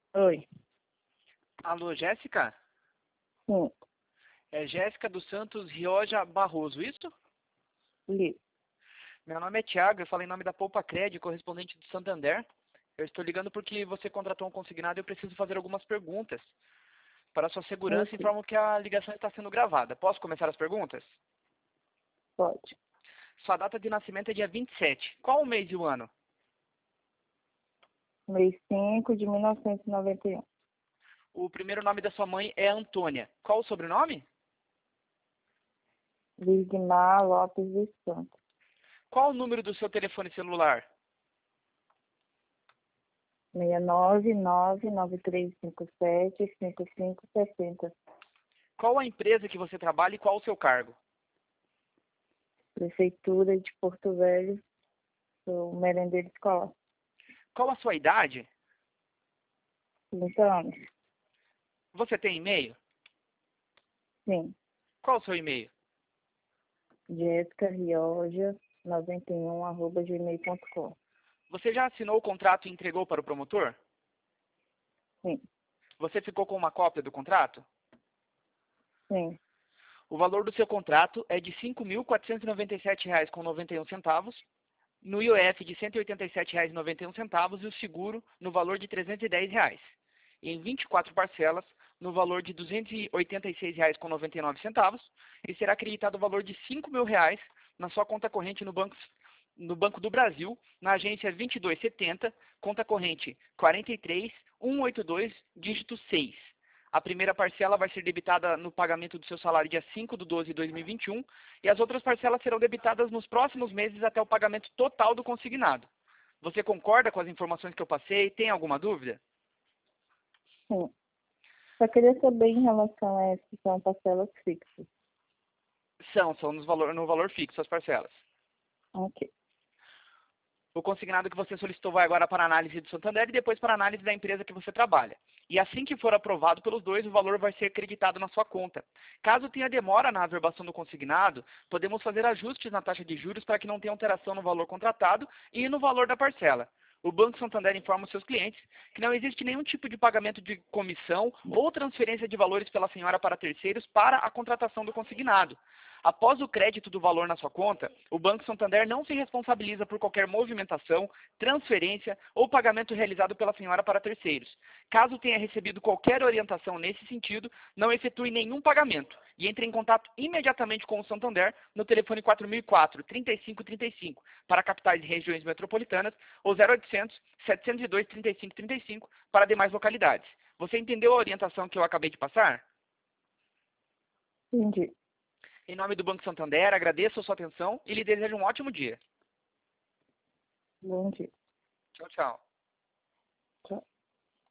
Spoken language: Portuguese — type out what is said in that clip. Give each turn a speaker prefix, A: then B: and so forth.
A: Oi.
B: Alô, Jéssica?
A: Sim.
B: É Jéssica dos Santos Rioja Barroso, isso?
A: Li.
B: Meu nome é Thiago, eu falo em nome da Poupa Cred, correspondente do Santander. Eu estou ligando porque você contratou um consignado e eu preciso fazer algumas perguntas. Para sua segurança,
A: Ok.
B: informo que a ligação está sendo gravada. Posso começar as perguntas?
A: Pode.
B: Sua data de nascimento é dia 27. Qual o mês e o ano?
A: Mês 5 de 1991.
B: O primeiro nome da sua mãe é Antônia. Qual o sobrenome?
A: Virgmar Lopes dos Santos.
B: Qual o número do seu telefone celular?
A: 69993575560.
B: Qual a empresa que você trabalha e qual o seu cargo?
A: Prefeitura de Porto Velho. Sou merendeiro escolar.
B: Qual a sua idade?
A: 30 anos.
B: Você tem e-mail?
A: Sim.
B: Qual o seu e-mail?
A: Jéssica Rioja 91@gmail.com.
B: Você já assinou o contrato e entregou para o promotor?
A: Sim.
B: Você ficou com uma cópia do contrato?
A: Sim.
B: O valor do seu contrato é de R$ 5.497,91, no IOF de R$ 187,91 e o seguro no valor de R$ 310. E em 24 parcelas, no valor de R$ 286,99 e será acreditado o valor de R$ 5.000 na sua conta corrente no Banco do Brasil, na agência 2270, conta corrente 43182, dígito 6. A primeira parcela vai ser debitada no pagamento do seu salário dia 5/12/2021 e as outras parcelas serão debitadas nos próximos meses até o pagamento total do consignado. Você concorda com as informações que eu passei? Tem alguma dúvida?
A: Sim. Só queria saber em relação a essas são parcelas fixas.
B: São no valor fixo as parcelas.
A: Ok.
B: O consignado que você solicitou vai agora para a análise do Santander e depois para a análise da empresa que você trabalha. E assim que for aprovado pelos dois, o valor vai ser acreditado na sua conta. Caso tenha demora na averbação do consignado, podemos fazer ajustes na taxa de juros para que não tenha alteração no valor contratado e no valor da parcela. O Banco Santander informa os seus clientes que não existe nenhum tipo de pagamento de comissão ou transferência de valores pela senhora para terceiros para a contratação do consignado. Após o crédito do valor na sua conta, o Banco Santander não se responsabiliza por qualquer movimentação, transferência ou pagamento realizado pela senhora para terceiros. Caso tenha recebido qualquer orientação nesse sentido, não efetue nenhum pagamento e entre em contato imediatamente com o Santander no telefone 4004-3535 para capitais e regiões metropolitanas ou 0800 702 3535 para demais localidades. Você entendeu a orientação que eu acabei de passar?
A: Entendi.
B: Em nome do Banco Santander, agradeço a sua atenção e lhe desejo um ótimo dia.
A: Bom dia.
B: Tchau, tchau.
A: Tchau.